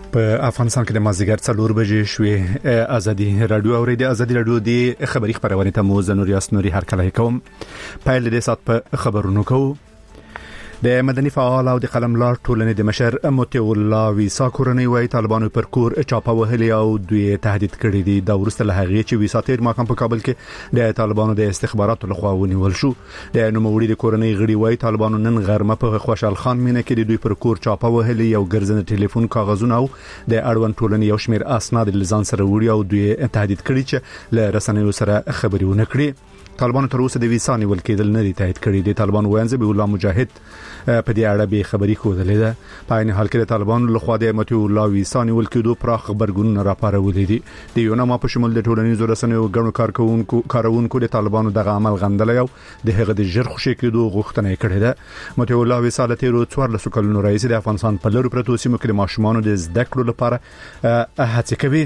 په افغانستان کې د مازیګر 4 بجې شوې. ازادي رادیو اوریدي. ازادي رادیو د خبري خبرونه ته مو زنور یاسنوري هر کله کوم پایل د سات په خبرونو کوم. د مدني فعال او د قلملار ټولنې د مشر موتی الله ویسا کورنۍ وای طالبانو پر کور چاپه وهلي او دوی تهدید کړی دي. دا ورسته له هغه چې ویسا تیر محکمه په کابل کې د طالبانو د استخباراتو لخوا ونیول شو. د نوموړي د کورنۍ غړي وای طالبانو نن غرمه په خوشحال خان مینه کې د دوی پر کور چاپه وهلي او ګرځنده ټلیفون کاغذونه او د اړوند ټولنې یو شمېر اسناد لزان سره وړي او دوی تهدید کړی چې له رسنیو سره خبري ونه کړي. طالبانو تر اوسه د ویسا نیول کېدل نه دي تایید کړي. د طالبانو وینځ به الله مجاهد په دې اړه به خبري کولې ده. په عین حال کې د طالبانو لخوا د موتی الله ویسا نیول کېدو پراخ خبرګونونه راپارولې دي. د یو نامه په شمول د ټولنیزو رسنیو غړو کارونکو د طالبانو دغه عمل غندلې او د هغه د ژر خوشي کېدو غوښتنه کړې ده. موتی الله ویسا د تیرو 14 کلونو رئیس د افغانستان په لوري پروتو سیمو کې د ماشومانو د زده کړو لپاره هڅه کوي.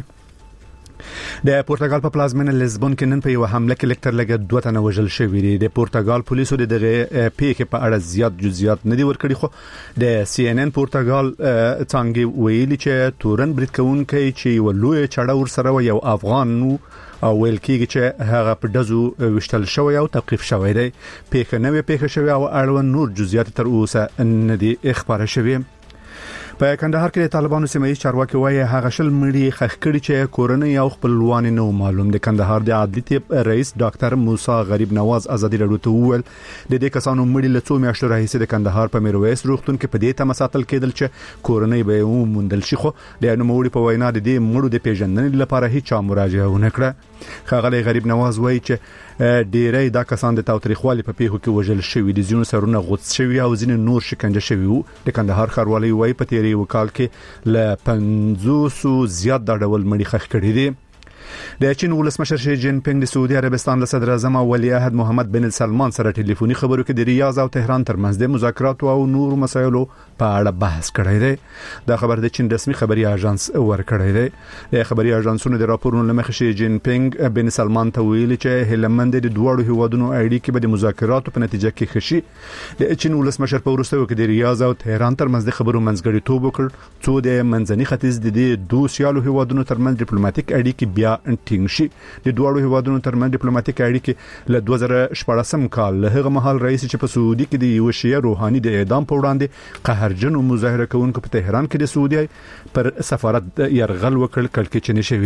د پورتګال په پلازمینه لیزبون کې نن په یو حمله کې لکټر لګ 2 تنه وژل شوی دي. د پورتګال پولیسو د دغه پیښې په اړه زیات جزئیات نه دي ورکړي، خو د سی ان ان پورتګال څنګه ویلي چې تورن برید کوونکی چې ولوی چړه ور سره یو افغان او ویل کېږي چې هغه په دزو وشتل شوی او توقيف شوی دی. پیښه نوې پیښه شوی او اړوند نور جزئیات تر اوسه نه دي خبره شوی. په کندهار کې د طالبانو سیمایي چارواکي وایي هغه شل مړي خښ کړي چې کورنۍ او خپلوان نه معلوم. د کندهار د عدلي طب رئیس ډاکټر موسی غریب نواز ازادي رادیو ته وویل د دې کسانو مړي له 2 میاشتو راهیسې د کندهار په میرویس روغتون کې په دې تمه ساتل کېدل چې کورنۍ به یې وموندل شي، خو د نوموړي په وینا د دې مړو د پیژندنې لپاره هیڅ مراجعه ونه کړه. ښاغلی غریب نواز وایي چې ډیری دا کسان د تاوتریخوالي په پیښو کې وژل شوی دي، ځینو سرونه غوڅ شوی او ځینې نور شکنجه شوی وو. د کندهار ښاروالۍ وایي په تیری وکال کې ل 500 زیات دا ډول مړي خښ کړي دي. د چین ولسمشر شي جین پینګ د سعودي عربستان له صدر اعظم او ولی عهد محمد بن سلمان سره ټلیفوني خبرو کې د ریاض او تهران ترمنځ د مذاکرات او نور مسایلو په اړه بحث کړی دی. دا خبر د چین رسمي خبري اژانس ورکړی دی. د خبري اژانسونو د راپورونو لمخې شي جین پینګ بن سلمان ته ویلي چې هلمند د دوړو هیوادونو اړیکې به د مذاکراتو په نتیجه کې خشي. د چین ولسمشر په ورستیو کې د ریاض او تهران ترمنځ د خبرو منځګړی توب وکړ څو د منځني ختیځ د دوه سیالو هیوادونو ترمنځ ډیپلوماټیک اړیکې بیا ټینګ شي. د دوړو هیوادونو ترمنځ ډیپلوماټیک اړیکې له 2014 کال له هغه مهال رئیس چې په سعودي کې د یو شیعه روحاني د اعدام په وړاندې قهرجن مظاهره کوونکو په تهران کې د سعودي پر سفارت يرغل وکړ کړکېچنې شوې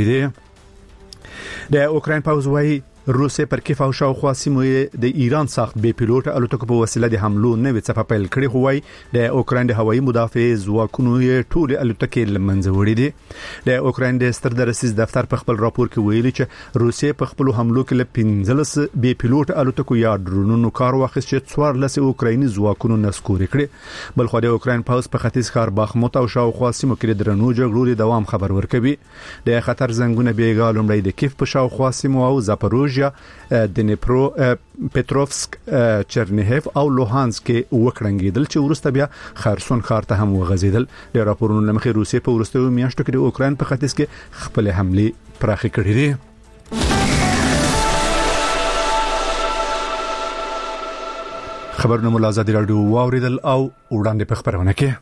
دي. د اوکراین پوځ وایي روسیه پر کیف او شاوخوا سیمو د ایران ساخت بې پیلوټ الوتکو په وسیله د حملو نوې څپه پیل کړې، خو وايي د اوکراین د هوایي مدافع ځواکونو یې ټول الوتکې لمنځه وړي دي. د اوکراین د ستر درسیز دفتر په خپل راپور کې ویلي چې روسیه په خپل حملو کې ل 15 بې پیلوټ الوتکو یا ډرونونو کار واخیست چې 14 اوکرایني ځواکونو نسکوري کړي. بل خو د اوکراین پوځ په ختیځ ښار باخموت او شاوخوا سیمو کې د درنو جګړو د دوام خبر ورکوي. د خطر زنګونه بیګا لومړی د کیف په شاوخوا سیمو او زاپروژیا دنیپرو پټروفسک چرنیهف او لوهانسک کې وکړنګیدل چې ورسته بیا خرسون ښار ته هم وغځیدل. د راپورونو لمخې روسیه په ورستیو میاشتو کې د اوکراین په ختیځ کې خپل حمله پراخه کړې دي. خبرونه مو آزادي رادیو واوریدل او وړاندې په خبرونه کې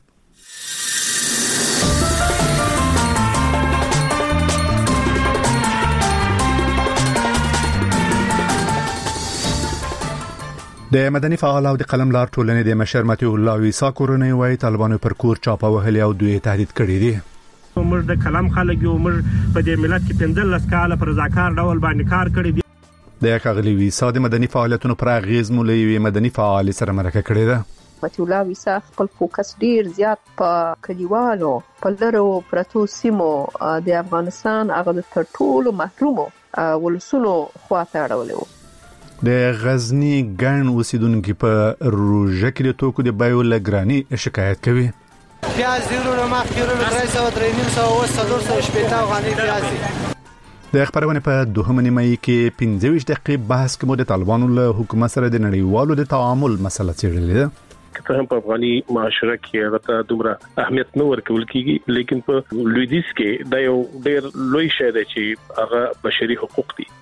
د مدني فعال او د قلملار ټولنې د مشر موتی الله ویسا کورنۍ وایي طالبانو پر کور چاپه وهلي او دوی تهدید کړي دي. موږ د کلام خلک یو موږ په دې ملت کې 15 کاله پر ذکر ډول باندې کار کړی دی. د کاغلی ویسا د مدني فعالیتونو پر اغیز مولوي مدني فعال سره مرکه کړې ده. موتی الله ویسا خپل فوکس ډیر زیات په کلیوالو په لرو پرتو سیمو د افغانستان هغه د ټولو محرومو ولسونو خواته اړولې. د غزنی ګڼ اوسیدونکو په روژه کې د توکو د بیو لګرانی شکایت کوي. پیاز دیرونو مخکرو 300 شپېته افغانۍ پیاز دي. د خبرونه په دوهمه نیمه کې 15 دقیقې بحث کې مو د طالبانو له حکومت سره د نړیوالو د تعامل مسله څېړلې ده. که هم په افغاني معاشره کې هغه دومره اهمیت نه ورکول کیږي، لیکن په لویدیځ کې دا یو ډېر لوی شی دی چې هغه بشري حقوق دي.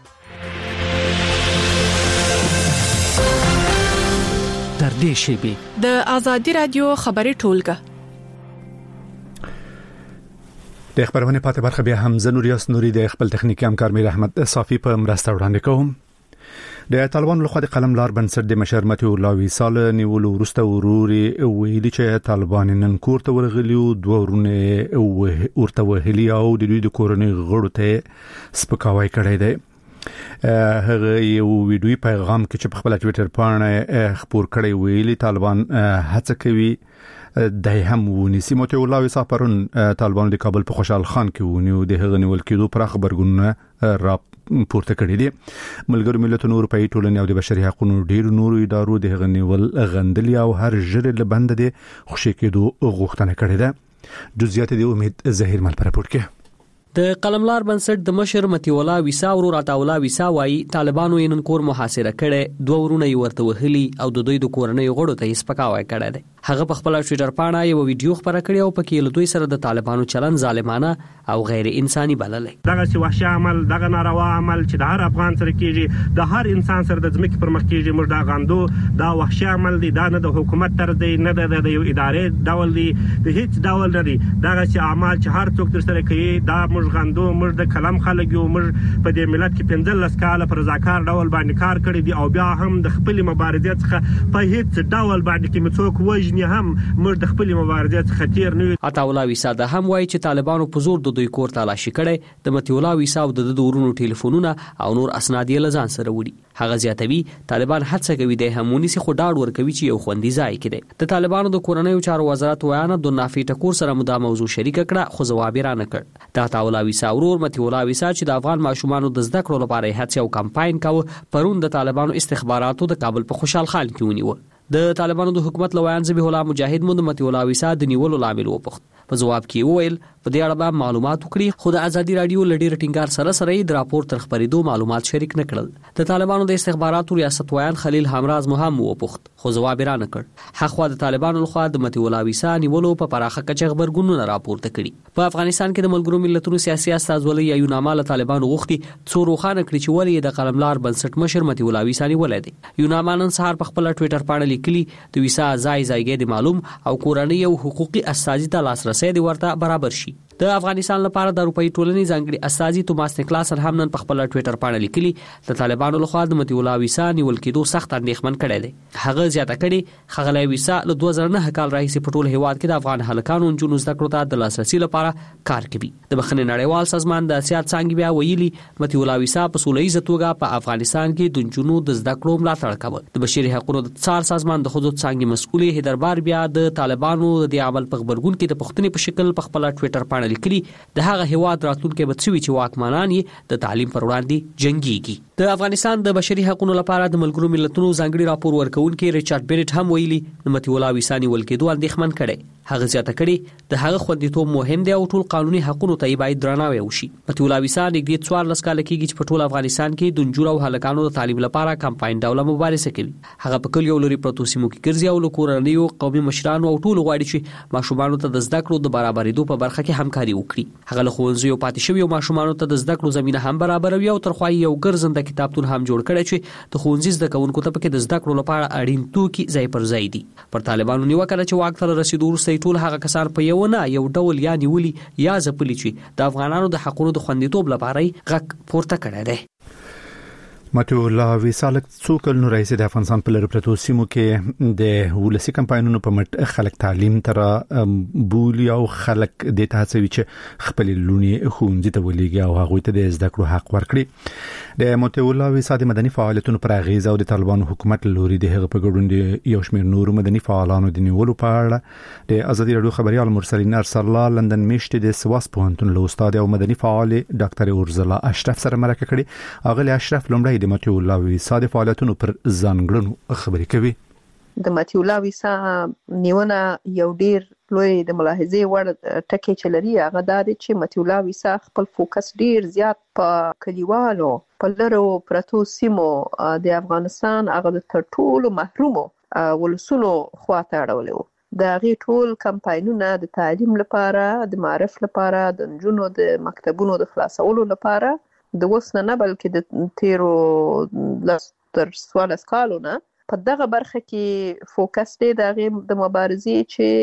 تر دې شیبې د ازادي رادیو خبري ټولګه د خبرونه پاتې برخه بیا هم زنور یاسنوري د خپل تخنیکی همکار میر احمد صافی په مرسته وړاندې کوم. د طالبانو لخوا د قلم لار بنسټ د مشرمت او لاوي سال نیولو ورسته وروري ویلي چې طالبان نن کورته ورغلي او دوه ورونه ورته وهلي او د دوی د کورنۍ غړو ته سپکاوی کړی دی. هغه یو ویډیو پیغام کې چې په خپل ټوئیټر باندې خبر کړی ویلي طالبان هڅه کوي د هم ونیسي. متي الله وسا پرون طالبان د کابل په خوشحال خان کې ونیو د هغه نیول کېدو پر خبرګون را پورته کړی دي. ملګرو ملتونو اروپאי ټولنې او د بشري حقوقو ډیرو نورو ادارو د هغه نیول غندلي او هر ژر له بند دي خوشی کېدو غوښتنه کړې ده. جزئیات د امید ظهیر مل پر راپور کې. د قلملار بنسټ د مشر متي الله وسا ورور عطاولا وسا وايي طالبانو یې نن کور محاصره کړي، دوه ورونه یې ورته وهلي او د دوی د کورنۍ غړو ته یې سپکاوی کړی دی. هغه په خپل ټوئیټر باندې یو ویډیو خبره کړې او پکې له دوی سره د طالبانو چلن ظالمانه او غیر انساني بللې. دغه سی وحشي عمل، دغه ناروا عمل چې د هر افغان سره کیږي، د هر انسان سره د ځمکې پر مخ کیږي، موږ دا غندو. دا وحشي عمل دی، دا نه د حکومت طرز دی، نه د یو ادارې ډول دی، د هیڅ ډول نه دی. دغه سی اعمال چې هر څوک در سره کوي دا موږ غندو. موږ د کلم خلک یو، موږ په دې ملت کې 15 کاله پر رضاکار ډول باندې کار کړی دی او بیا هم د خپل مبارزې څخه په هیڅ ډول باندې کې څوک وژني هم موږ د خپل مبارزې څخه تیر نه یو. عطاولا وسا د هم وایي چې طالبانو په زور د دوی کور تلاشي کړي، د متي الله وسا او د دورونو ټلیفونونه او نور اسناد یې لزان سره وړي. هغه زیاتوي طالبان هڅه کوي د همونی سي خو ډاډ ورکوي چې یو خوندي ځای کړي. د طالبانو د کورنۍ چارو وزارت ویاند د نافي ټکور سره مدا موضوع شریک کړه خو جواب یې را نه کړ. د عطاولا وسا ورور متي الله وسا چې د افغان ماشومانو د زده کړو لپاره هڅه او کمپاین کاوه، پرون د طالبانو استخباراتو د کابل په خوشحال خان کې ونیو. د طالبانو د حکومت لویان ذبیح الله مجاهد مند متي الله وسا د نیولو لامل وپوښت. په جواب کې وویل په دې اړه به معلومات وکړي، خو د ازادي رادیو لډیر ټینګار سره د راپور تر خبرېدو معلومات شریک نه کړل. د طالبانو د استخباراتو ریاست ویان خلیل همراز مهم وپوښت، خو جواب را نه کړ. حقوا د طالبانو لخوا د متي الله وسا نیولو په پراخه کچه خبرګونونه راپورته کړي. په افغانستان کې د ملګرو ملتونو سیاسي استازولۍ یو نامه له طالبانو غوښتي څو روښانه کړي چې ولې د قلملار بنسټ مشر متي الله وسا نیولې دي. یو نامه نن سهار په خپل ټوئیټر باندې لیکلي د وسا ځای د معلوم او کورنۍ او حقوقي اساسي ته لاسرسي دی ورته برابر شي. د افغانستان لپاره د اروپאי ټولنې ځانګړي اساسي توماس نیکلاس هم نن په خپل ټوئیټر باندې لیکلي د طالبانو لخوا د متي الله وسا نیول کېدو سخت اندېښمن کړي دي. هغه زیاته کړي خغلی وسا له 2009 کال راهیسې په ټول هیواد کې د افغان هلکانو انجونو زده کړو ته د لاسرسي لپاره کار کوي. د بخښنې نړیوال سازمان د سیاست څنګه بیا ویلي متي الله وسا په سولهییزه توګه په افغانستان کې د انجونو د زده کړو ملاتړ کوي. د بشري حقوقو د څار سازمان د حدود څنګه مسؤل هیدربار بیا د طالبانو د عمل په خبرګون کې د پښتنې په شکل په خپل ټوئیټر باندې لیکلي د هغه هیواد راتلونکي به څوي چې واکمنان یې د تعلیم پر وړاندې جنگيږي. د افغانستان د بشري حقوقو لپاره د ملګرو ملتونو ځانګړي راپور ورکونکي ریچارډ بیرټ هم ویلي د متي الله وسا نیول کېدو اندېښمن کړي. هغه زیاته کړي د هغه خوندیتوب مهم دی او ټول قانوني حقوقو ته باید درناوی وشي. متي الله وسا نږدې 14 کال کېږي چې په ټول افغانستان کې د نجونو او هلکانو د تعلیم لپاره کمپاین ډول مبارزه کوي. هغه په کلیو لري پروتو سیمو کې ګرځي او له کورنیو قومي مشرانو او ټول غواړي چې ماشومانو ته د زده کړو د برابرېدو په برخه کې همکاري وکړي. هغه له ښوونځیو پاتې شوی ماشومانو ته د زده کړو زمينه هم برابروي او ترخوای یو ګرځنده کتابتون هم جوړ کړی چې د ښوونځي زده کوونکو ته پکې د زده کړو لپاره اړین توکي ځای پر ځای دي. پر طالبانو نیوکه چې واک ته رسیدو وروسته ټول هغه کسان په یو نه یو ډول یا نیولي یا ځپلي چې د افغانانو د حقوقو د خوندیتوب لپاره غږ پورته کړی دی. متي الله وسا څو کلونو راځي د افغانستان په لری پروتو سیمو کې د ولسی کمپاینونو په مټ خلک تعلیم تر بولی او خلک د تاسو چې خپل لونی خوندې ته ولېږي او هغه ته د زده کړو حق ورکړي. د متي الله وسا د مدني فعالیتونو پر اغیزه او د طالبانو حکومت لوري د هغه په ګډون یو شمېر نور مدني فعالانو د نیولو په اړه د ازادي رادیو خبريال مرسلین ارسل الله لندن میشته د سواس پوهنتون له استاد او مدني فعال ډاکټر اورزلا اشرف سره مرکه کړي. اغلی اشرف لومړی د متي الله وسا د فعالیتونو پر ځانګړنو خبرې کوي. د متي الله وسا نیونه یو ډیر لوی د ملاحظې وړ ټکی چلري هغه دا دی چې متي الله وسا خپل فوکس ډیر زیات په کلیوالو په لرو پرتو سیمو د افغانستان هغه د ټولو محرومو ولسونو خواته اړولو. د غي ټول کمپاینونه د تعلیم لپاره، د معرف لپاره، د نجونو د مکتبونو د خلاصولو لپاره د وسنه نه بلکې د تیرو تر 14 کالو نه په دغه برخه کې فوکس دی د مبارزې چې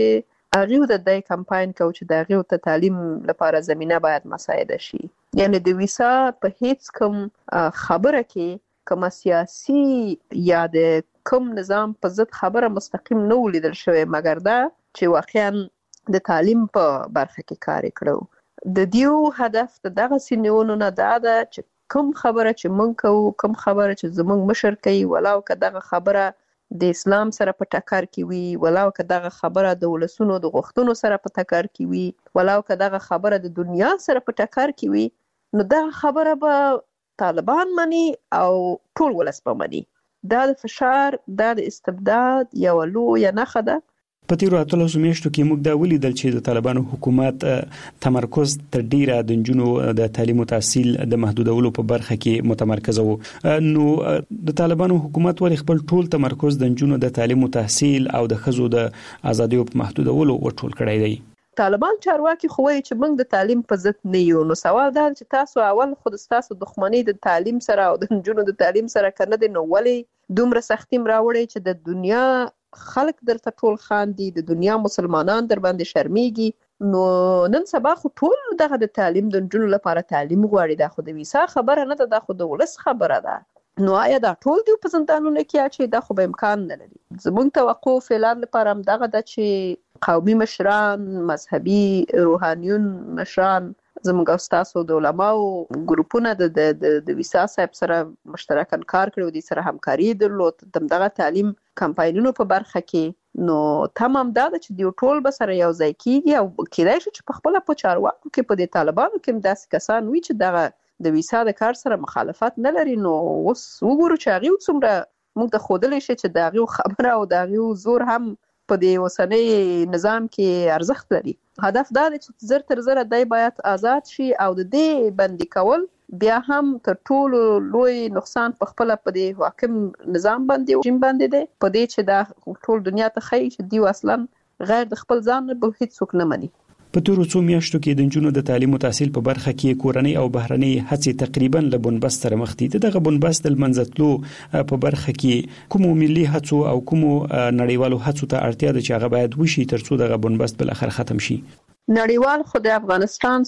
هغه د دې کمپاین کو چې د هغه ته تعلیم لپاره زمينه باید مساعده شي. یعنی د ویسا په هیڅ کوم خبره کې کوم سیاسي یا د کوم نظام په ضد خبره مستقیم نه ولیدل شوی، مګر دا چې واقعا د تعلیم په برخه کې کار کړو. د دیو هدف دغه سینونو نه دا ده چې کوم خبره چې مونږ کوو، کوم خبره چې زمونږ مشر کوي، ولاو که دغه خبره د اسلام سره په ټکر کې وي، ولاو که دغه خبره د ولسونو د غوښتنو سره په ټکر کې وي، ولاو که دغه خبره د دنیا سره په ټکر کې وي، نو دغه خبره به طالبان مني او ټول ولس به مني. دا د فشار، دا د استبداد یو لویه نښه ده. په تیرو 18 میاشتو کې موږ دا ولیدل چې د طالبانو حکومت تمرکز تر ډیره د نجونو د تعلیم او تحصیل د محدودولو په برخه کې متمرکز وو. نو د طالبانو حکومت ولې خپل ټول تمرکز د نجونو د تعلیم او تحصیل او د ښځو د ازادۍ په محدودولو ورټول کړی دی؟ طالبان چارواکي خو وایي چې موږ د تعلیم په ضد نه یو. نو سوال دا چې تاسو اول خود تاسو دښمنۍ د تعلیم سره او د نجونو د تعلیم سره کنه دي، نو ولې دومره سختیم راوړي چې د دنیا خلک درته ټول خاندي، د دنیا مسلمانان در باندې شرمېږي؟ نو نن سبا خو ټول دغه د تعلیم د نجونو لپاره تعلیم غواړي. دا خو د ویسا خبره نه ده، دا خو د ولس خبره ده. نو آیا دا ټول دی په زندانونو کې اچي؟ دا خو به امکان نه لري. زموږ توقع فعلا لپاره هم دغه ده چې قومي مشران، مذهبي روحانيون مشران، زموږ استادو د علماو ګروپونه د ویسا صاحب سره مشترکاً کار کړو، دي سره همکاري درلود دغه تعلیم کمپاینونو په برخه کې. نو تمام دا چې دی ټول به سره یو ځای کیږي او کېدای شي چې په خپل په چارواکو کې په دې طالبانو کې داسې کسان وي چې دغه د ویسا د کار سره مخالفت نه لري. نو اوس وګورو چې هغه څومره موږ ته خودلې شي چې دغه خبره او دغه زور هم په دې وسنۍ نظام کې ارزښت لري. هدف دا دی چې زر تر زر دای باید آزاد شي او د دې بندي کول بیا هم تر ټولو لوی نقصان په خپل په دې حاکم نظام باندې رژیم باندې دی، په دې چې دا ټول دنیا ته خی چې دی اصلا غیر د خپل ځان به هیڅ څوک نه مني. په تیرو څو میاشتو کې د نجونو د تعلیم او تحصیل په برخه کې کورنۍ او بهرنۍ هڅې تقریبا له بنبست سره مخ دي. دغه بنبست د منځتلو په برخه کې کوم ملي هڅو او کوم نړیوالو هڅو ته اړتیا ده چې هغه باید وشي ترڅو دغه بنبست بل اخر ختم شي؟ نړیوال خو د افغانستان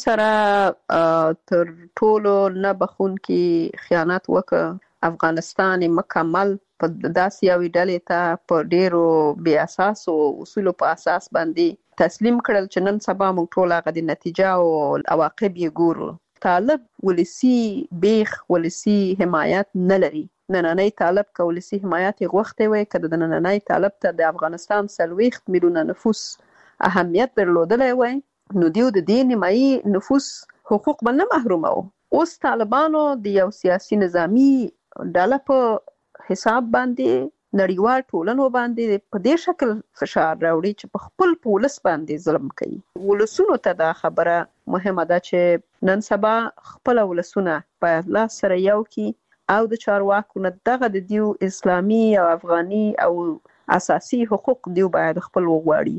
سره تر ټولو نه بخون کې خیانت وکړ. افغانستان مکمل په داسې یوې ډلې ته په ډیرو بې اساس او اصولو په اساس باندې تسلیم کړل چې نن سبا موږ ټول هغه د نتیجه او عواقب یې ګورو. طالب ولسی بیخ ولسی حمایت نه لري. نننۍ طالب که ولسی حمایت غوښتي وي، که د نننۍ طالب ته د افغانستان 40 میلیونه نفوس اهمیت درلودلی وي، نو دیو د دې نیمایي نفوس حقوق به نه محرومه وو. اوس طالبانو د یو سیاسي نظامی ډله په حساب باندې نړیوال ټولنو باندې په دې شکل فشار راوړي چې په خپل پولیس باندې ظلم کوي. ولسونو ته دا خبره مهمه ده چې نن سبا خپل ولسونه باید لاس سره یو کی او د چارواکو نه دغه د دیو اسلامي او افغاني او اساسي حقوق دیو باید خپل وغواړي.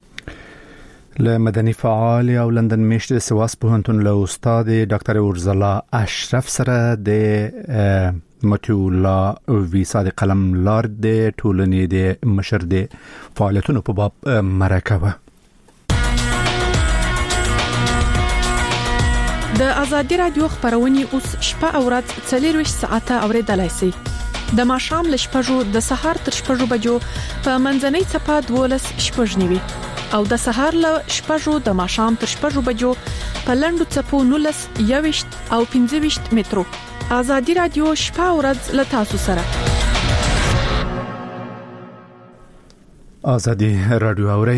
له مدني فعال او لندن میشت سواس پوهنتون له استاد ډاکټر ورزلا اشرف سره د متیولا ویسا د قلم لار د ټولنې د مشر د فعالیتونو په باب مرکه. د ازادي رادیو خبرونه اوس شپه او ورځ 24 ساعته اوریدلای شئ. د ماښام ل شپږو د سهار تر شپږو بجو په منځنۍ چپه 12 شپږنیوي او د سهار ل شپږو د ماښام تر شپږو بجو په لندو چپو 19 21 او 25 مترو. ازادي رادیو شپه او ورځ ل تاسو سره. ازادي رادیو اوري.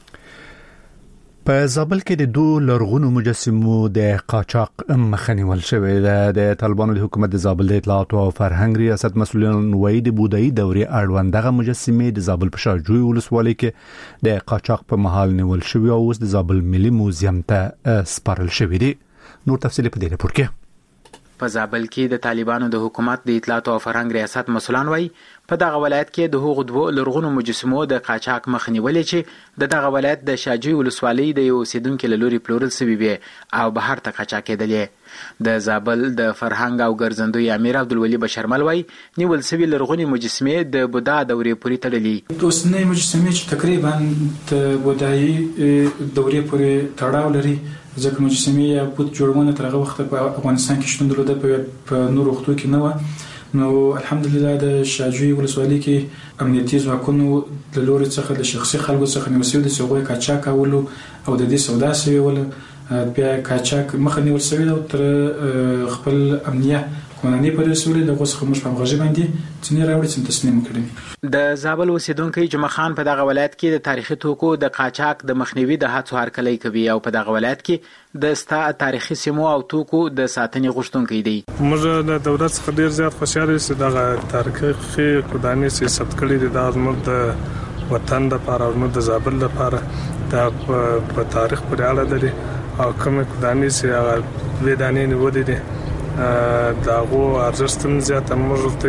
په زابل کې د دوه لرغونو مجسمو د قاچاق مخنیول شوی د طالبانو د حکومت د زابل د اطلاعات او فرهنګ ریاست مسؤلین وایي د بودایي دورې اړوند دغه مجسمې د زابل په شاجوی ولسوالۍ کې د قاچاق په محل نیول شوی او اوس د زابل ملي موزیم ته سپارل شوی دی. نور تفصیل په دې راپور کې. په زابل کې د طالبانو د حکومت د اطلاعات او فرهنګ ریاست مسؤلان وایي په دغه ولایت کې د هغو دوه لرغونو مجسمو د قاچاق مخ نیولې چې دغه ولایت د شاجوی ولسوالۍ د یو اوسیدونکو له لوري پلورل شوی وي او بهر ته قاچاق کېدلې. د زابل د فرهنګ او ګرځندوی امیر عبدالولي بشرمل وایي نیول شوی لرغونې مجسمې د بودا دورې پورې تړلې. اوسنۍ مجسمې چې تقریبا د بودایي دورې پورې تړاو لري ځکه مجسمې یا بت جوړونه تر هغه وخت په افغانستان کې شتون درلوده په نورو وختو کې نه و. نو الحمدلله د شاجوی ولسوالۍ کې امنیتي ځواکونو د لوري څخه د شخصي خلکو څخه نیول شوی د سوغوي قاچاق کولو او د دې سودا شوی ول بیا قاچاق مخ نیول شوی او تر خپل امنیه قانوني پرېسول د غوښه مش په غږی باندې څنګه راوړي چې تسلیم کړي. د زابل اوسیدونکو جمعه خان په دغه ولایت کې د تاریخي توکو د قاچاق د مخنیوي د هڅو هرکلی کوي او په دغه ولایت کې د ستا تاریخي سیمو او توکو د ساتنې غوښتونکي دي. موږ د دولت څخه ډیر زیات خوشاله یو دغه تاریخي قدامي سیاست کړی دی د زموږ د وطن لپاره او د زابل لپاره د په تاریخ پورې اړه لري او کوم قدامي سیاست ودانې نیولې دي داغو ارزښت زیات موږ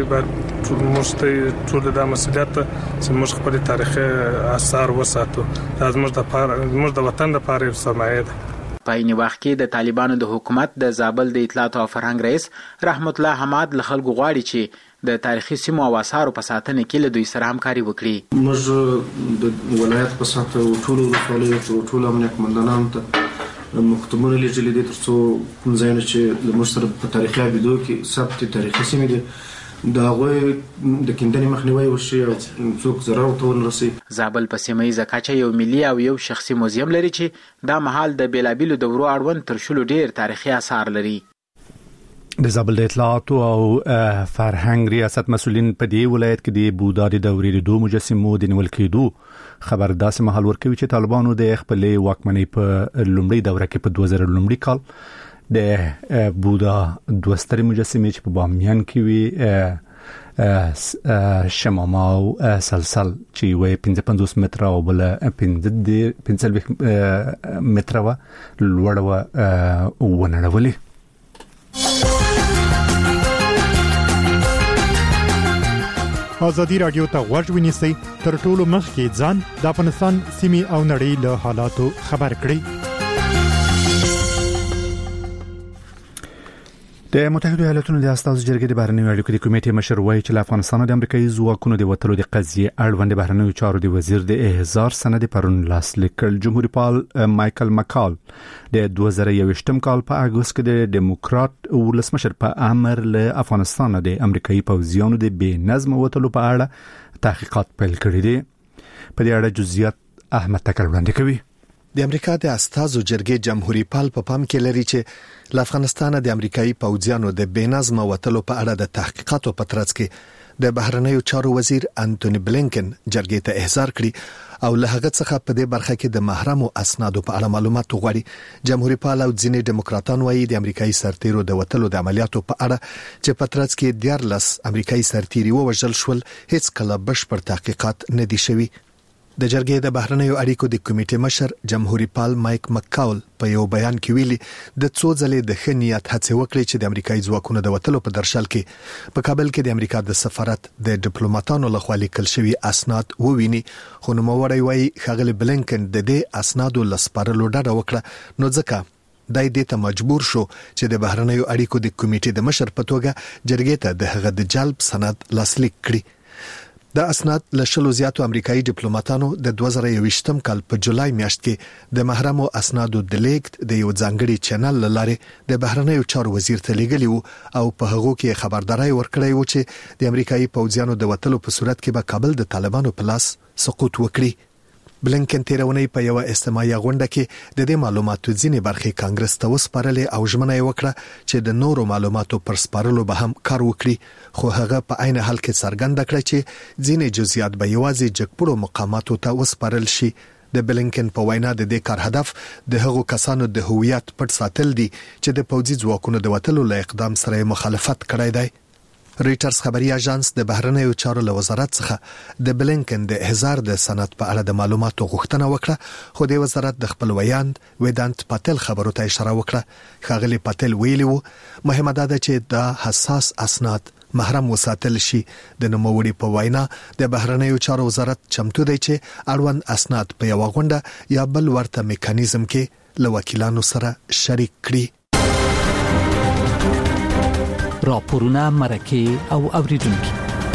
ته ټول د مسؤلیت چې موږ خپل تاریخي آثار وساتو دا زموږ د وطن لپاره سرمایه ده. په این وخت کې د طالبانو د حکومت د زابل د اطلاعات او فرهنګ رئیس رحمت الله حماد له خلکو غواړي چې د تاریخي سیمو او آثارو په ساتنه کې له دوی سره همکاري وکړي. موږ د ولایت په ساتنه ټول ولایت ټول امنیت مندانانو ته مکتوبونه لیږلي دي ترڅو کوم ځایونه چې د موږ سره په تاریخي ابیدو کې ثبت تاریخي سیمې دي د هغوی د کیندنې مخنیوی وشي او څوک ضرر ورته ونه رسي. زابل په سیمه ییزه کچه یو ملي او یو شخصي موزیم لري چې دا مهال د بیلابیلو دورو اړوند تر شلو ډیر تاریخي آثار لري. د زابل د اطلاعات او فرهنګ ریاست مسؤلین په دې ولایت کې د بودا د دورې د دوه مجسمو د نیول کېدو خبر داسې مهال ورکوي چې طالبانو د خپلې واکمنۍ په لومړۍ دوره کې په 2000 لومړي کال د بودا دوه سترې مجسمې چې په بامیان کې وي شماما او سلسل چې وي 55 متره او بل 15 متره و لوړ و ونړولې. ازادي رادیو ته غوږ ونیسئ تر ټولو مخکې ځان د افغانستان سیمې او نړۍ له حالاتو خبر کړئ. د متحده ایالاتونو د استازو جرګې د بهرنیو اړیکو د کمیټې مشر وایي چې له افغانستان د امریکایي ځواکونو د وټلو د قضیې اړوند د بهرنیو چارو د وزیر د احضار سند پرون لاسلیک کړ. جمهوریت پال مایکل مکال د 2021 کال په اگست کې د ډیموکرات ولسمشر په امر له افغانستان د امریکایي پوځیانو د بې نظم وټلو په اړه تحقیقات پیل کړي دي. په دې اړه جزئیات احمد تکل وړاندې کوي. د امریکا د استازو جرګې جمهوریت پال په پام کې لري چې له افغانستان د امریکایي پوځیانو د بېنظم وټلو په اړه د تحقیقاتو په ترڅ کې د بهرنیو چارو وزیر انټونی بلینکن جرګې ته احضار کړی او له هغه څخه په دې برخه کې د محرمو اسنادو په اړه معلومات غواړي. جمهوریت پال او ځینې ډیموکراتان وایي د امریکایي سرتیرو د وټلو د عملیاتو په اړه چې په ترڅ کې 14 امریکایي سرتیري ووژل شول هیڅ کله بشپړ تحقیقات نه دي شوي. د جرګې د بهرنیو اړیکو د کمیټې مشر جمهوریت پال مایک مکاول په یو بیان کې ویلي د څو ځلې د ښه نیت هڅه وکړي چې د امریکایي ځواکونو د وټلو په درشل کې په کابل کې د امریکا د سفارت د ډیپلوماټانو لخوا لیکل شوی اسناد وویني. خو نوموړی وایي ښاغلی بلینکن د دې اسنادو لسپارلو ډډه وکړه نو ځکه دای دې ته مجبور شو چې د بهرنیو اړیکو د کمیټې د مشر په توګه جرګې ته د هغه د جلب سند لاسلیک کړي. د اسناد له شلو زیاتو امریکایي ډیپلوماټانو د 2021 کال په جولای میاشت کې د محرمو اسنادو د لیکت د یو ځانګړي چینل لاره د بهرنیو چارو وزیر ته لیږلي وو او په هغه کې خبرداري ورکړی و چې د امریکایي پوځیانو د وټلو په صورت کې به کابل د طالبانو په لاس سقوط وکړي. بلینکن تیرونی په یو استماعي غونډه کې د دې معلوماتو ځینې برخې کانګرس ته وسپارلې او ژمنه یې وکړه چې د نورو معلوماتو پر سپارلو به هم کار وکړي. خو هغه په عین حال کې څرګنده کړه چې ځینې جزئیات به یوازې جګپړو مقاماتو ته وسپارل شي. د بلینکن په وینا د دې کار هدف د هغو کسانو د هویت پټ ساتل دي چې د پوځي ځواکونو د وټلو له اقدام سره مخالفت کړی دی. ریټرز خبري اژانس د بهرنیو چارو له وزارت څخه د بلینکن د احضار د سند په اړه د معلوماتو غوښتنه وکړه خو د وزارت د خپل ویاند ویدانت پاتل خبرو ته اشاره وکړه. ښاغلی پاتل ویلي وو مهمه ده چې دا حساس اسناد محرم وساتل شي. د نوموړي په وینا د بهرنیو چارو وزارت چمتو دی چې اړوند اسناد په یو غونډه یا بل ورته میکانیزم کې له وکیلانو سره شریک کړي. راپورونه مرکه او اوریدونکو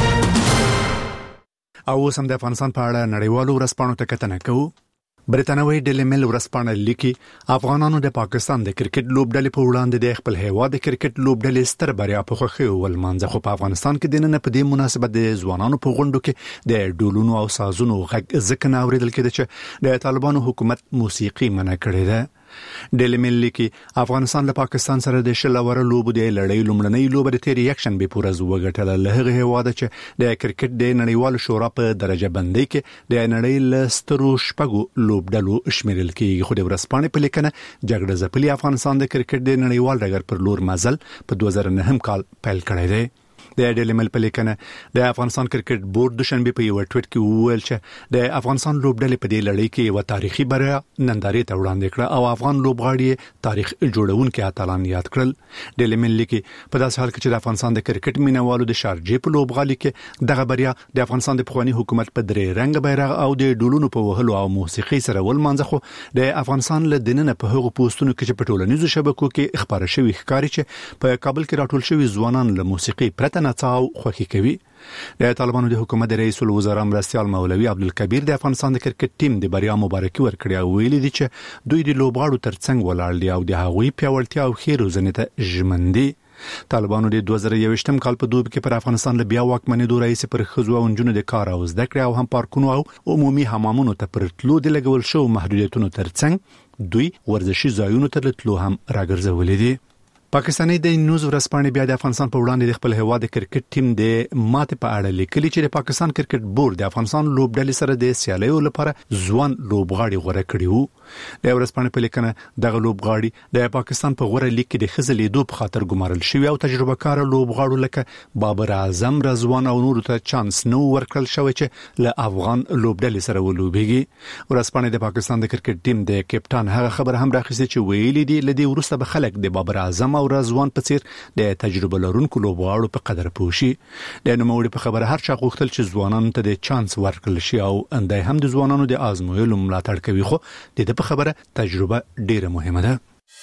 او سم د افغانستان په اړه نړیوالو ورځپاڼو ته کتنه کوو. برتانوي ډیلی میل ورځپاڼه لیکي افغانانو د پاکستان د کرکټ لوبډلې په وړاندې د خپل هیواد د کرکټ لوبډلې ستر بریا په خوښي ولمانځه، خو په افغانستان کې د نن په دې مناسبت د ځوانانو په غونډو کې د ډولونو او سازونو غږ ځکه نه اوریدل کېده چې د طالبانو حکومت موسیقي منع کړې ده. ډیلی میل لیکي افغانستان له پاکستان سره د شلور لوبو د لړۍ لومړنۍ لوبه د تیر یکشن به پورز وګټله. له هغه هیواده چې د کرکټ د نړیوال شورا په درجه بندۍ کې د نړۍ له سترو شپږو لوبډلو شمیرل کېږي، خو د ورځپاڼې په لیکنه جګړه ځپلي افغانستان د کرکټ د نړیوال ډګر پر لور مزل په 2009 کال پیل کړی دی. د ډیلی میل په لیکنه د افغانستان کرکټ بورډ د شنبه په یو ټویټ کې وویل چې د افغانستان لوبډلې په دې لړۍ کې یو تاریخي بریا نندارې ته وړاندې کړه او افغان لوبغاړي تاریخ جوړونکي اتلان یاد کړل. ډیلی میل لیکي په داسې حال کې چې د افغانستان د کرکټ مینوالو د شارجې په لوبغالي کې دغه بریا د افغانستان د پخوانی حکومت په درې رنګ بیرغ او د ډولونو په وهلو او موسیقي سره ولمانځه، خو د افغانستان له دننه په هغو پوسټونو کې چې په ټولنیزو شبکو کې خبره شوی ښکاري چې په کابل کې راټول شوی ځوانان له موسیقي پرته نڅاو خوښي کوي. د طالبانو د حکومت د رئیس الوزرا مرستیال مولوي عبدالکبیر د افغانستان د کرکټ ټیم د بریا مبارکي ورکړه او ویلي دي چې دوی د لوبغاړو ترڅنګ ولاړ دي او د هغوی پیاوړتیا او ښې روزنې ته ژمن دي. طالبانو د 2021 کال په دوب کې پر افغانستان له بیا واکمنېدو راځي پر ښځو او نجونو د کار او زده کړې او هم پارکونو او عمومي حمامونو ته پر تلو د لګول شو محدودیتونو ترڅنګ دوی ورزشي ځایونو ته تلو هم راګرځولې دي. پاکستاني د نیوز ورځپاڼې بیا د افغانستان په وړاندې د خپل هیواد د کرکټ ټیم د ماتې په اړه لیکلي چې د پاکستان کرکټ بورډ د افغانستان لوبډلې سره د سیالیو لپاره ځوان لوبغاړي غوړه کړي وو. د ورځپاڼې په لیکنه دغه لوبغاړي د پاکستان په غوړه لیګ کې د خزلیدو په خاطر ګمارل شوی او تجربه کار لوبغاړو لکه بابر اعظم، رضوان او نور ته چانس نو ورکړل شوی چې له افغان لوبډلې سره ولوبېږي. ورځپاڼې د پاکستان د کرکټ ټیم د کپټان هغه خبر هم راخیسته چې ویلي دي لدی ورسته به خلک د بابر اعظم او رضوان په څیر د تجربه لرونکو لوبغاړو په قدر پوښي. د نوموړي په خبره هر چا غوښتل چې ځوانانو ته د چانس ورکړل شي او اندای هم د ځوانانو د آزمویلو ملاتړ کوي، خو د دې په خبره تجربه ډیره مهمه ده.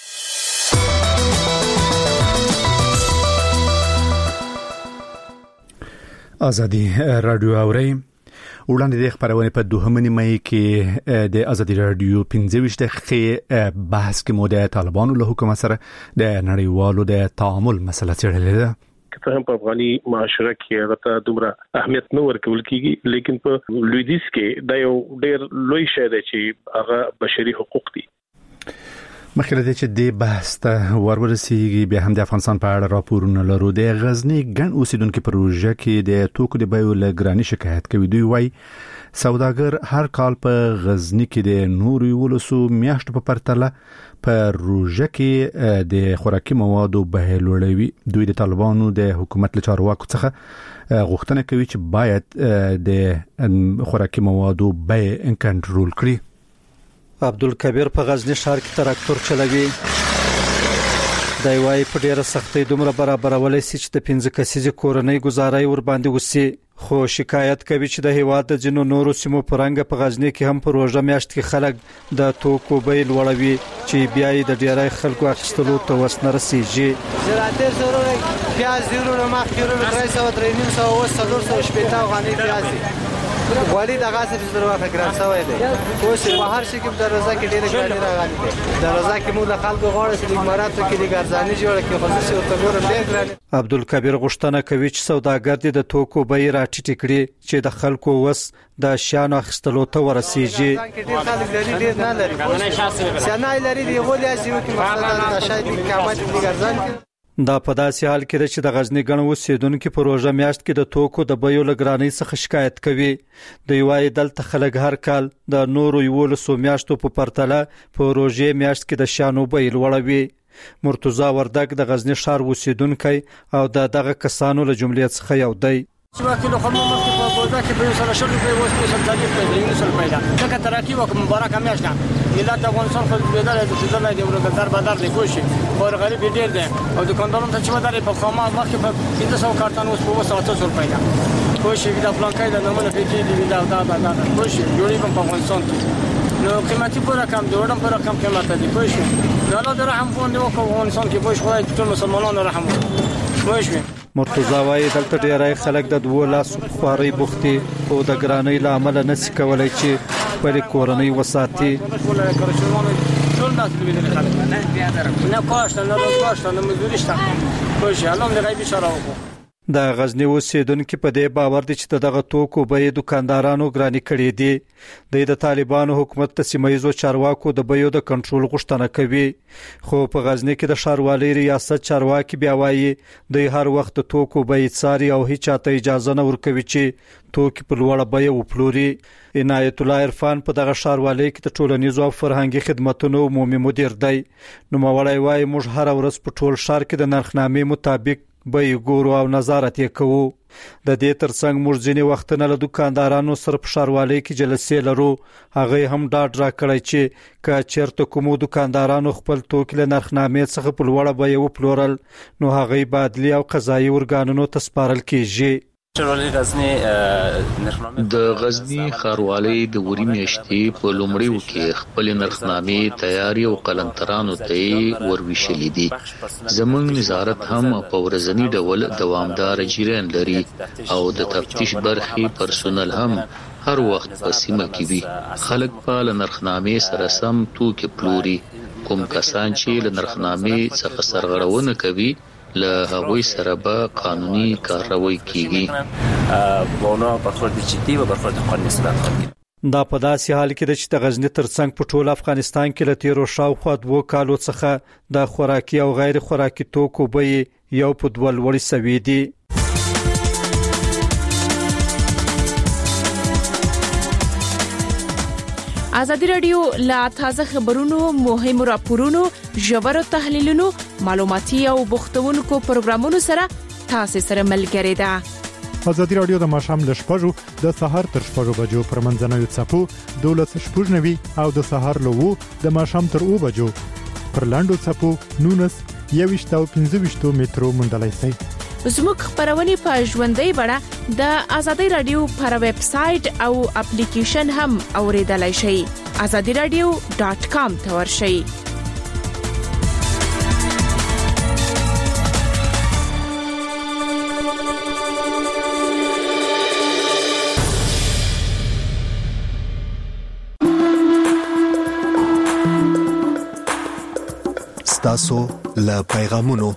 ازادي رادیو اوري وړاندې د خبرونه په 2 مې کې د ازادي رادیو 15 دقیقې بحث کې مو د طالبانو له حکومت سره د نړیوالو د تعامل مسله څېړلې ده. که هم په افغاني معاشره کې هغه ته دومره اهمیت نه ورکول کیږي، لیکن په لویدیځ کې دا یو ډېر لوی شی دی چې هغه بشري حقوق دي. مخکې چې د بحث ته ورورسیږي بیا هم د افغانستان په اړه راپورونه لرو. د غزنی ګڼ اوسیدونکو پروژه کې د توکو د بیو لګرانی شکایت کوي. دوی وایي سوداګر هر کال په غزنی کې د نورو ولسو میاشتو په پرتله په روژه کې د خوراکي موادو بیه لوړوي. دوی د طالبانو د حکومت له چارواکو څخه غوښتنه کوي چې باید د خوراکي موادو بیه کنټرول کړي. عبدالکبیر په غزنی ښار کې تراکتور چلوي. دا یوای په ډیره سختۍ دومره برابرولای شي چې د 15 کسیزې کورنۍ گزارای ور باندې وسی، خو شکایت کوي چې د هیواد د جنو نورو سیمو پرنګ په غزنی کې هم په روزه میاشت کې خلک د توکو بیل وړوي چې بیا یې د ډیرای خلکو اخیستلو ته وسنه رسیږي. زراعتي ضروري پیاز ضروري ما کیلو 300 شپېته غني پیاز ولی د غاصب ضرورت ګران شوی دی. اوس په هر شي کې د رضا کې ډیره ګراني راغلي ده. د رضا کې موږ خلکو غواړو چې د اماراتو کې د ګرځاني جوړ کې خصوصي او تګور ډیر ګراني. عبدالکبیر غوښتنه کوي چې سوداګر د توکو بیې راټیټ کړي چې د خلکو وس د شیانو اخیستلو ته ورسیږي. ډیر خلک ډیر نه لري سنای لري دی غوډیا چې مثلا د شاید قیمت د ګرځان دا په داسې حال کې چې د غزنی ګڼ اوسیدونکو په روزه میاشت کې د توکو د بیو لګرانی څخه شکایت کوي. د یوای دلته خلک هر کال د نورو یو سو میاشتو په پرتله په روزه میاشت کې د شانو بیل وړوي. مرتضی وردګ د غزنی ښار اوسیدونکو او دغه کسانو له جملې څخه یو دی. چې وکیل خو مو مخکې په بوزا کې په سره شل په وسه سره ځای په یو سره پیدا دا ترقی وکم مبارک همیش نه ملت افغانستان خو بدل د ځای دی ورګ در بدر دی کوشي اور غریب ډیر دی او دکاندارانو ته چې ودارې په خامه مخکې په 1500 کارتن اوس په 700 پیدا کوشي دا پلانکای د نمونه پیټي دی دا کوشي جوړی په افغانستان نو قیمتي پر رقم دوړم پر رقم قیمت دی کوشي الله دې رحم وکړي او افغانستان کې کوشي خدای ټول مسلمانانو رحم وکړي کوشي مرتضی وايي دلته ډیری خلک د 2 لاس خواري بوختي او د ګرانۍ لامل نه څه کولای چې په کورنۍ وساتي ټول ناس لیدل خلک نه کوښښ نه مزدوري شته کوشي الله دې غیبي شرا وکړي د غزنی اوسیدونکو په دې باور دي چې دغه توکو به دکاندارانو ګرانی کړي دي د طالبانو حکومت ته سیمایزو چارواکو د بیو د کنټرول غوښتنه کوي خو په غزنی کې د ښاروالۍ ریاست چارواکي بیا وایي د هر وخت توکو به څاري او هیڅ چاته اجازه نه ورکوي چې توکي په لوړه بیه وپلوري عنایت الله عرفان په دغه ښاروالۍ کې د ټولنیزو او فرهنګي خدماتو عمومي مدیر دی نو مولای وایي موږ هر ورځ په ټول ښار کې د نرخنامې مطابق به ګورو او نظارت یې کوو د دې ترڅنګ موږ ځینې وختونه له دکاندارانو سره په ښاروالۍ کې جلسې لرو هغه هم ډاډ راکړی چې که چېرته کومو دکاندارانو خپل توکي له نرخنامې څخه په لوړه بیه وپلورل نو هغه به عدلي او قضایي ارګانونو ته سپارل کیږي د غزنی ښاروالۍ د وری میاشتې په لومړیو کې خپل نرخنامې تیاری او قلمترانو ته ورویشلې دي زموږ نظارت هم په ورځنی ډول دوامدار جریان لري او د تفتیش برخې پرسونل هم هر وخت په سیمه کې وي خلک په نرخنامې سره سم توکي پلوري کوم کسان چې له نرخنامې څخه سرغړونه کوي له هغوی سره به قانوني کارروي کیږي اونا برخورد جدي و برخورد قانوني سره دا په داسې حال کې چې د غزنی ترڅنګ په ټول افغانستان کې له تیرو شاوخوا 2 کالو څخه د خوراکي او غیر خوراکي توکو بیې یو په 2 لوړې سوي دي ازادي رادیو لا تازه خبرونو مهمو راپورونو ژورو تحلیلونو معلوماتي او بوختونکو پروګرامونو سره تاسو سره ملګری ده ازادي رادیو د ماشام ل شپږو د سهار تر 6 بجو پر منځنوي چپو 12:00 او د سهار له 2 د ماشام تر 2 بجو پر لاندو چپو 19 او 15 مترو مندلای سي زموږ خبرونه په ژوندۍ بڼه د ازادي رادیو پر ویب سټ او اپلیکیشن هم اوریدلای شئ azadiradio.com ته ورشئ ستاسو له پیغامونو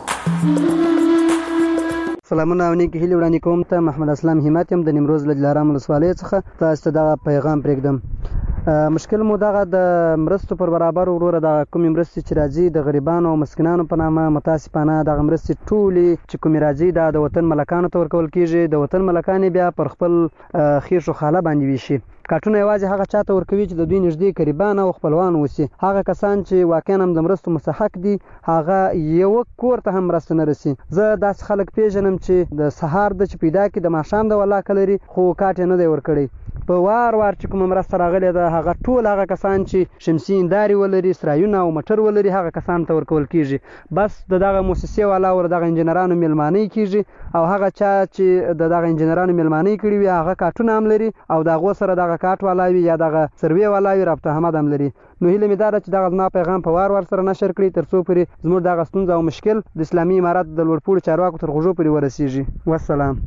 سلامونه او نیکی هیله وړاندې کوم ته محمد اسلام همت يم د نیمروز لجلارام ولسوالۍ څخه تاسو ته دا پیغام پرېږدم مشکل مو دغه د مرستو پر برابر وروره د کوم مرستې چې راځي د غریبانو او مسکینانو په نامه متاسفانه د مرستې ټولي چې کوم راځي د وطن ملکانو ته ورکول کیږي د وطن ملکان بیا پر خپل خیر شو خاله باندې ویشي کارتونه یوازې هغه چاته ورکوي چې د دوی نږدې قریبان او خپلوان وسی هغه کسان چې واقعا هم د مرستو مستحق دي هغه یو کور ته هم مرسته نه رسي زه داس خلک پیژنم چې د سهار د چې پیدا کې د ماښام د ولا کلري خو کارت نه دی ورکړي په وار چې کوم مرسته راغلی ده هغه ټول هغه کسان چې شمسي انداري ولري سرایونه او موټر ولري هغه کسان ته ورکول کیږي بس دغه مؤسسې والا ور دغه انجنیرانو ملماني کیږي او هغه چا چې دغه انجنیرانو ملماني کړي وي هغه کارتونه هم لري او دغه سره دغه کارت والا وي یا دغه سروي والا وي رابطه هم هم لري نو هیله مې دا چې دغه ما پیغام په وار سره نشر کړی ترڅو پرې زموږ دغه ستونزه او مشکل د اسلامي امارات د لوړپوړو چارواکو تر غوږو پرې ورسیږي والسلام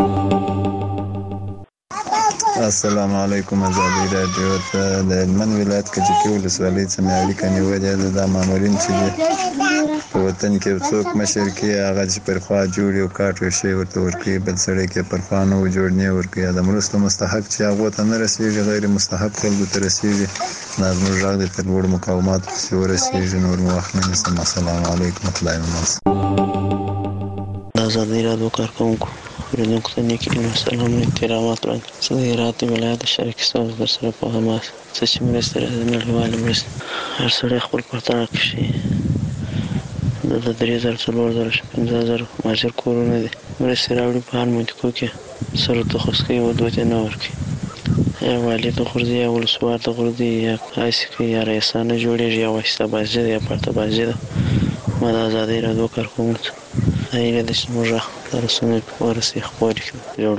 السلام علیکم ازادي رادیو ته د من ولایت کې ولسوالۍ څخه اړیکه نیولې ده د مامورین چې په وطن کې څوک مشر کې هغه چې پر خوا جوړ یو کارت شي ورته ورکړي بل سړی کې پر خوا نو جوړ نه ورکړي د مرستو مستحق چې هغه ته نه رسیږي غیر مستحق خلکو ته رسیږي لازم راغ د تلوړ مقاومت چې ورسیږي نور مخنه نسم السلام علیکم خدای مو ازادي رادیو کارکونکو ورنوک ته نیکی سلام احترامات وړاندې زه د هرات ولایت شریک ستاسو در سره په حماس څه چې مرسته راځي نړیواله مرسته هر سړی خپل پرتنه کشي د 3000 4000 5000 ماجر کورونه دي مرستې راوړي په هر منطقو کې سره تخصص کوي او دوی نه ورکوي یا والي د غورځي یا ولسوال د غورځي یا آیسکي یا رئیسانه جوړیږي یا واسطه بازي یا پرته بازي ده ما د آزادۍ رادیو کارکوونکو هیله ده چې موږ د رسنیو په ورسې خبرې جوړو.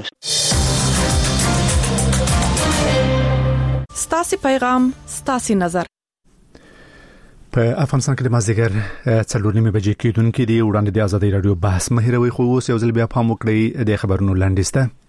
ستاسي پیغام ستاسي نظر. په افغانستان کې د مازدیګر 4:30 بجې کېدونکې دی وړاندې د آزادۍ رادیو بحث مهیروي خو اوس یو ځل بیا پام وکړئ د خبرونو لاندېسته.